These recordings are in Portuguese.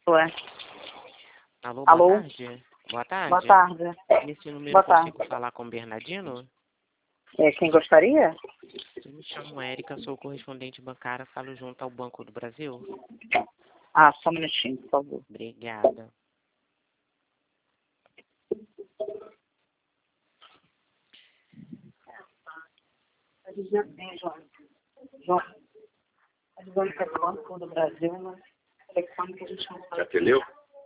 Ué. Alô, boa Alô? tarde. Boa tarde. Boa tarde. Nesse número Boa eu consigo tarde. falar com o Bernardino? Quem gostaria? Eu me chamo Érica, sou correspondente bancária, falo junto ao Banco do Brasil. Ah, só um minutinho, por favor. Obrigada. João, a dizendo que é do Banco do Brasil, mas telefone que a gente não Já pode. atendeu?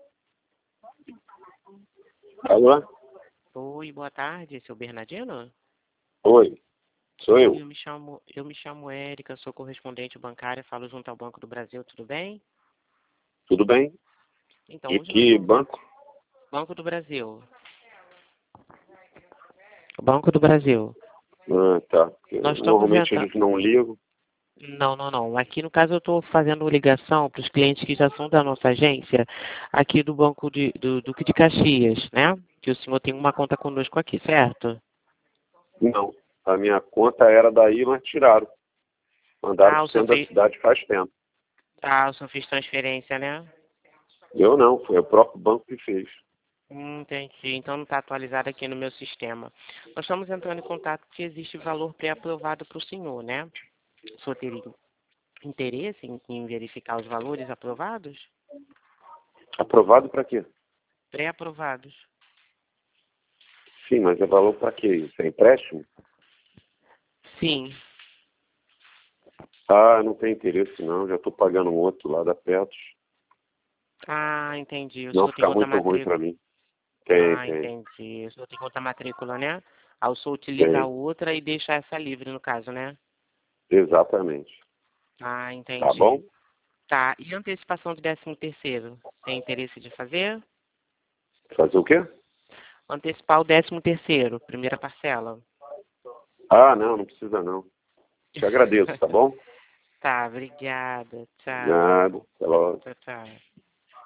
Alô? Oi, boa tarde, seu Bernardino? Oi, sou eu. Eu me chamo Érica, sou correspondente bancária, falo junto ao Banco do Brasil, tudo bem? Tudo bem? Então, De hoje nós que vamos... banco? Banco do Brasil. Banco do Brasil. Ah, tá. Porque Nós estamos normalmente entrando... eles não ligam. Não. Aqui, no caso, eu estou fazendo ligação para os clientes que já são da nossa agência, aqui do Banco do Duque de Caxias, né? Que o senhor tem uma conta conosco aqui, certo? Não. A minha conta era daí, mas tiraram. Mandaram para o centro da cidade faz tempo. O senhor fez transferência, né? Eu não, foi o próprio banco que fez. Entendi. Então não está atualizado aqui no meu sistema. Nós estamos entrando em contato porque existe valor pré-aprovado para o senhor, né? O senhor teria interesse em verificar os valores aprovados? Aprovado para quê? Pré-aprovados. Sim, mas é valor para quê? Isso é empréstimo? Sim. Ah, não tem interesse não. Já estou pagando um outro lá da Petros. Ah, entendi. O Não senhor tem fica conta muito ruim matrícula. para mim. Tem. Entendi. O senhor tem conta matrícula, né? Aí o senhor utiliza a Tem. outra e deixa essa livre, no caso, né? Exatamente. Ah, Tá entendi. bom? Tá. E antecipação de 13º? Tem interesse de fazer? Fazer o quê? Antecipar o 13º, primeira parcela. Ah, não precisa não. Te agradeço, tá bom? Tá, obrigada. Tchau. Nada. Até logo. Tchau.